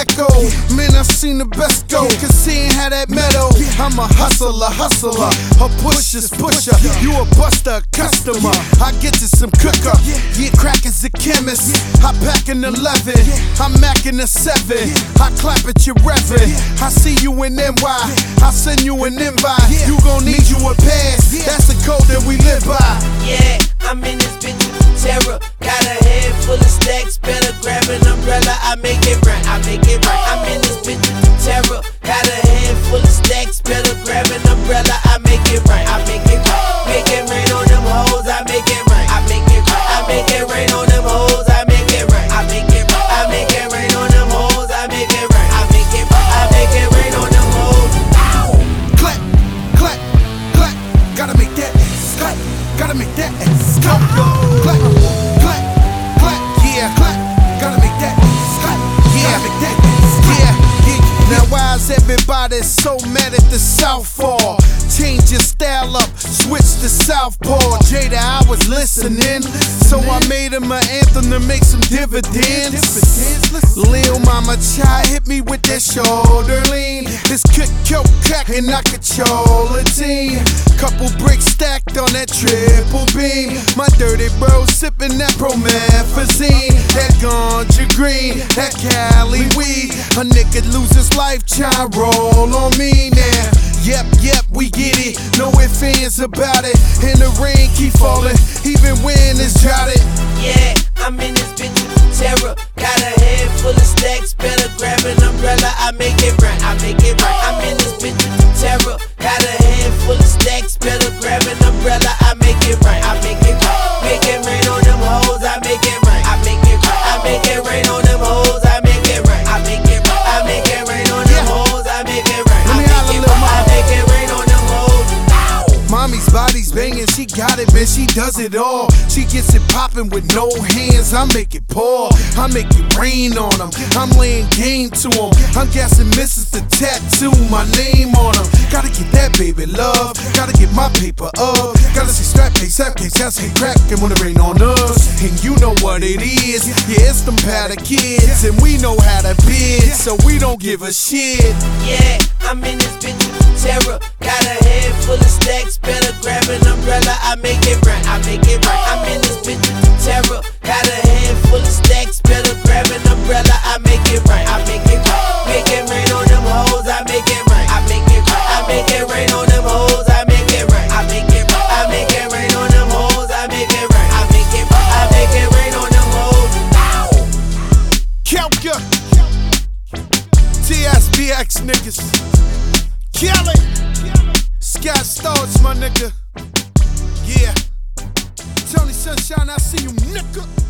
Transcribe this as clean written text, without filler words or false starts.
echo. Man, I've seen the best go, cause he ain't had that metal. I'm a hustler, a pusher's pusher. You a buster, customer. I get to some cooker. Yeah, crack is a chemist. I pack an 11. I'm macking a 7. I clap at your reverend. I see you in NY. I send you an invite. You gon' need you a pass. That's the code that we live by. Yeah, I'm in this bitch with terror. Got a head full of stacks. Better grab an umbrella. I make it right. I make it right. I'm in this bitch with terror. Got a head full of stacks. Better grab an umbrella. I make it right. I make it right. Make it rain on them hoes. I make it right. I make it right. I make it rain on them hoes. I make it right. I make it right. I make it rain on them hoes. I make it right. I make it right. I make it rain on them hoes. Clap, clap, clap. Gotta make that ass clap. Gotta make that ass clap. Clap, clap, clap. Yeah, clap. Gotta make that ass clap. Yeah, make that ass clap. Yeah. Now why is everybody so mad at the Southpaw? Change your style up, switch to Southpaw. Jada, I was listening, so I made him an anthem to make some dividends. Lil Mama Chai hit me with that shoulder lean. This cook crack and I control a team. Couple bricks stacked on that triple beam. My dirty bro sipping that promethazine. That ganja green, that Cali weed. A nigga lose his life, try roll on me now. Yep, we get it. No ifs, ands about it. And the rain keep falling, even when it's droughted. Yeah, I'm in this bitch with terror. Got a head full of stacks. Better grab an umbrella. I make it right. I make it right. I'm in this bitch with terror. Got a head full of stacks. Better grab an umbrella. I make it right. I make it right. Make it rain on them hoes. I make it right. I make it right. I make it rain on them hoes. I make it right. I make it right. I make it rain on them hoes. I make it right. I make it right. I make it rain on them hoes. Mommy's body's banging, she got it, man, she does it all. She gets it popping with no hands, I make it pour. I make it rain on them, I'm laying game to them. I'm guessing misses the tattoo, my name on them. Gotta get that baby love, gotta get my paper up. Gotta see strap case, that's hate crack, and when it rain on us. And you know what it is, yeah, it's them powder kids. And we know how to bid, so we don't give a shit. Yeah, I'm in this bitch with terror. Got a head full of stacks. Better grab an umbrella. I make it right. I make it right. I'm in this bitch with terror. Got a head full of stacks. Better grab an umbrella. I make it right. I make it right. Make it rain on them hoes. I make it right. I make it right. I make it rain on them hoes. I make it right. I make it right. I make it rain on them hoes. I make it right. I make it right. I make it rain on them hoes. Kelka, TSBX niggas, Kelly, Scott Storch, my nigga. Yeah, Tony Sunshine, I see you, nigga.